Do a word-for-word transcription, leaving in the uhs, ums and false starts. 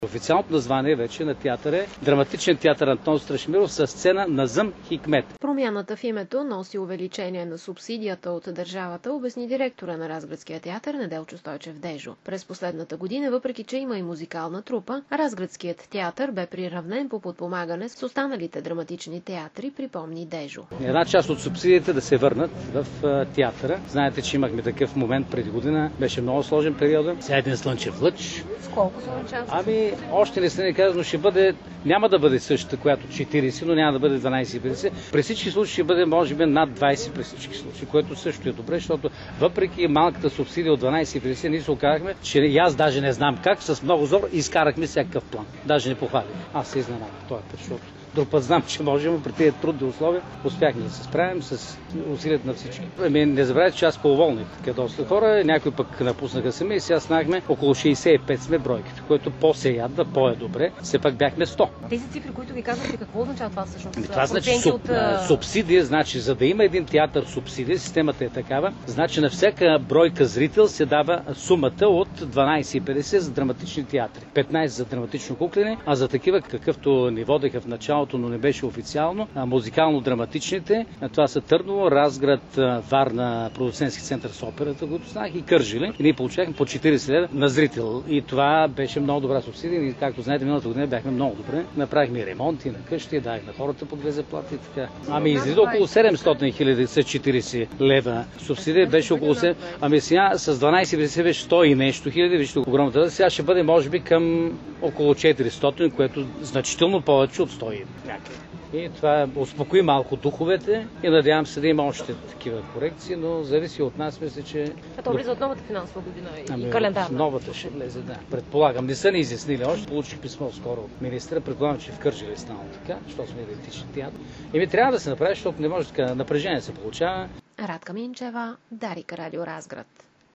Официалното название вече на театър е Драматичен театър Антон Страшимиров със сцена Назъм Хикмет. Промяната в името носи увеличение на субсидията от държавата, обясни директора на Разградския театър Неделчо Стойчев Дежо. През последната година, въпреки че има и музикална трупа, Разградският театър бе приравнен по подпомагане с останалите драматични театри, припомни Дежо. Една част от субсидиите да се върнат в театъра. Знаете, че имахме такъв момент преди година. Беше много сложен период. Сега един слънчев лъч. С колко са участвали? Ами, още не се не казано, ще бъде, няма да бъде същата, която четирийсет, но няма да бъде дванайсет и петдесет. При всички случаи ще бъде, може би, над двайсет при всички случаи, което също е добре, защото въпреки малката субсидия от дванайсет и петдесет, ние се оказахме, че и аз даже не знам как, с много зор изкарахме всякакъв план. Даже не похвалих. Аз се изненадам този път, защото друг път знам, че можем при тези трудни условия успяхме да се справим с усилията на всички. Ами, не забравяйте, че аз поуволних доста хора, някои пък напуснаха сами и сега станахме около шейсет и пет сме бройките, което по-се ядва, по-е добре. Все пак бяхме сто. Тези цифри, които ви казвате, какво означава това всъщност? Това значи суб, от... субсидия, значи за да има един театър субсидия, системата е такава, значи на всяка бройка зрител се дава сумата от дванайсет и петдесет за драматични театри, петнайсет за драматично куклене, а за такива, какъвто ни водеха в началото, но не беше официално, музикално-драматичните, това са Търново, Разград, Варна, продуцентски център с операта, които знаех, и Кърджали. И ние получахме по четирийсет лева на зрител. И това беше много добра субсидия. И както знаете, миналата година бяхме много добре. Направихме ремонти на къщи, дадах на хората по две заплати и така. Ами излиза около седемстотин хиляди с четирийсет лева субсидия, беше около седем. Ами сега с дванайсет и петдесет беше сто и нещо хиляди, вижте огромната. Сега ще бъде може би към около четиристотин, което значително повече от сто някъде. И това успокои малко духовете и надявам се да има още такива корекции, но зависи от нас, мисля, че... А то влиза от новата финансова година и ами, календарна. Новата ще влезе, да. Предполагам, не са ни изяснили още. Получих писмо скоро от министра, предполагам, че в Кърджали е станало така, защото сме идентични театър. И ми трябва да се направи, защото не може така напрежение да се получава. Радка Минчева, Дарик, Радио Разград.